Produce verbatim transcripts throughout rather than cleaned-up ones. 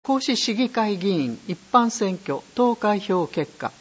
甲子市議会議員一般選挙投開票結果。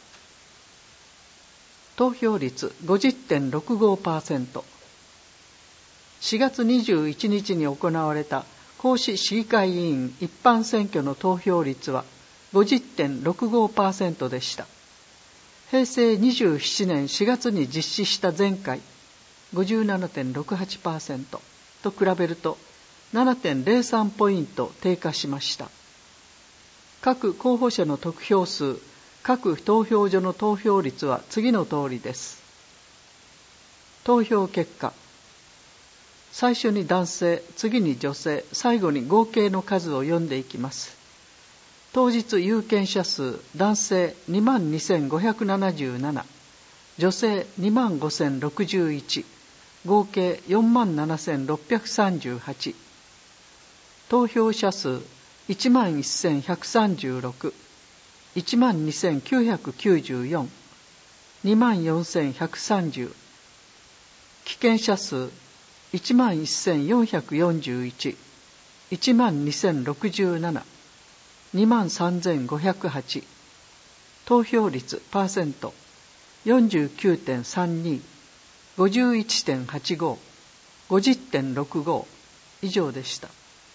投票率 ごじゅってんろくごパーセント。しがつにじゅういちにちに行われた甲子市議会議員一般選挙の投票率は ごじゅってんろくごパーセント でした。平成にじゅうななねんしがつに実施した前回 ごじゅうななてんろくはちパーセント と比べると ななてんゼロさん ポイント低下しました。各候補者の得票数、各投票所の投票率は次の通りです。投票結果。最初に男性、次に女性、最後に合計の数を読んでいきます。当日有権者数、男性 にまんにせんごひゃくななじゅうなな、女性 にまんごせんろくじゅういち、合計 よんまんななせんろっぴゃくさんじゅうはち。投票者数いちまんせんひゃくさんじゅうろく、いちまんにせんきゅうひゃくきゅうじゅうよん、にまんよんせんひゃくさんじゅう。棄権者数いちまんせんよんひゃくよんじゅういち、いちまんにせんろくじゅうなな、にまんさんぜんごひゃくはち。投票率パーセント よんじゅうきゅうてんさんに、ごじゅういちてんはちご、ごじゅってんろくご以上でした。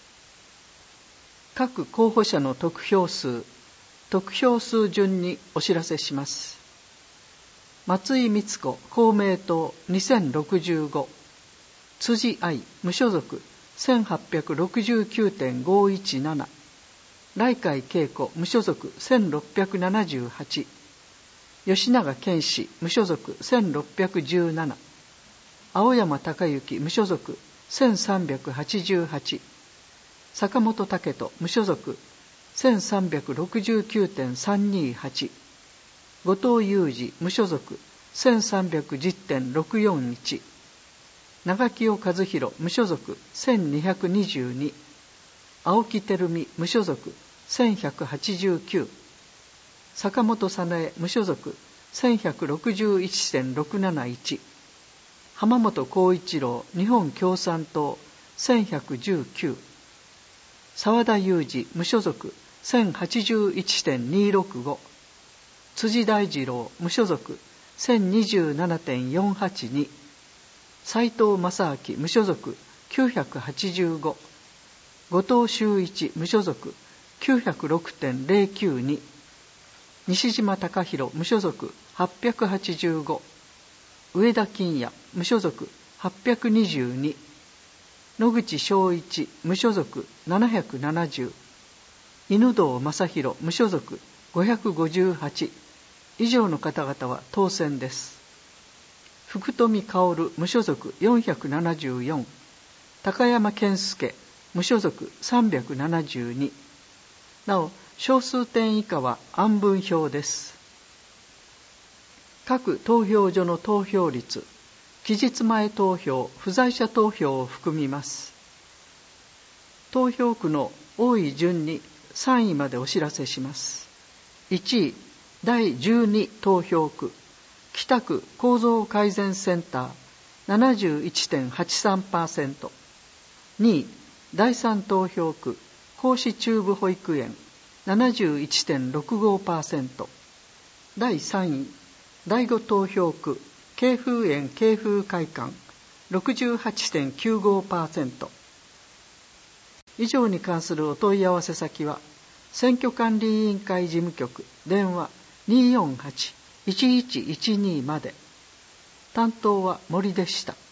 各候補者の得票数、得票数順にお知らせします。松井光子、公明党にせんろくじゅうご、辻愛、無所属 せんはっぴゃくろくじゅうきゅうてんごいちなな、来海恵子、無所属 せんろっぴゃくななじゅうはち、吉永健氏、無所属 せんろっぴゃくじゅうなな、青山隆之、無所属 せんさんびゃくはちじゅうはち、坂本武人、無所属 せんさんびゃくろくじゅうきゅうてんさんにはち、後藤祐二、無所属 せんさんびゃくじゅうてんろくよんいち、長清和弘、無所属 せんにひゃくにじゅうに、青木照美、無所属 せんひゃくはちじゅうきゅう、坂本早苗、無所属 せんひゃくろくじゅういちてんろくなないち、浜本浩一郎、日本共産党 せんひゃくじゅうきゅう、沢田裕二、無所属 せんはちじゅういちてんにろくご、辻大二郎、無所属 せんにじゅうななてんよんはちに、斉藤正明、無所属きゅうひゃくはちじゅうご、後藤修一、無所属 きゅうひゃくろくてんゼロきゅうに、西島隆弘、無所属はっぴゃくはちじゅうご、上田金也、無所属はっぴゃくにじゅうに、野口昭一、無所属ななひゃくななじゅう、犬堂正弘、無所属ごひゃくごじゅうはち。以上の方々は当選です。福富薫、無所属よんひゃくななじゅうよん、高山健介、無所属さんびゃくななじゅうに。なお、小数点以下は案分票です。各投票所の投票率、期日前投票、不在者投票を含みます。投票区の多い順にさんいまでお知らせします。いちい、だいじゅうに投票区、北区構造改善センター ななじゅういちてんはちさんパーセント。にい、だいさん投票区、甲子中部保育園 ななじゅういちてんろくごパーセント。だいさんい、だいご投票区、慶風園慶風会館 ろくじゅうはちてんきゅうごパーセント。以上に関するお問い合わせ先は、選挙管理委員会事務局電話 にーよんはち いちいちいちに まで。担当は森でした。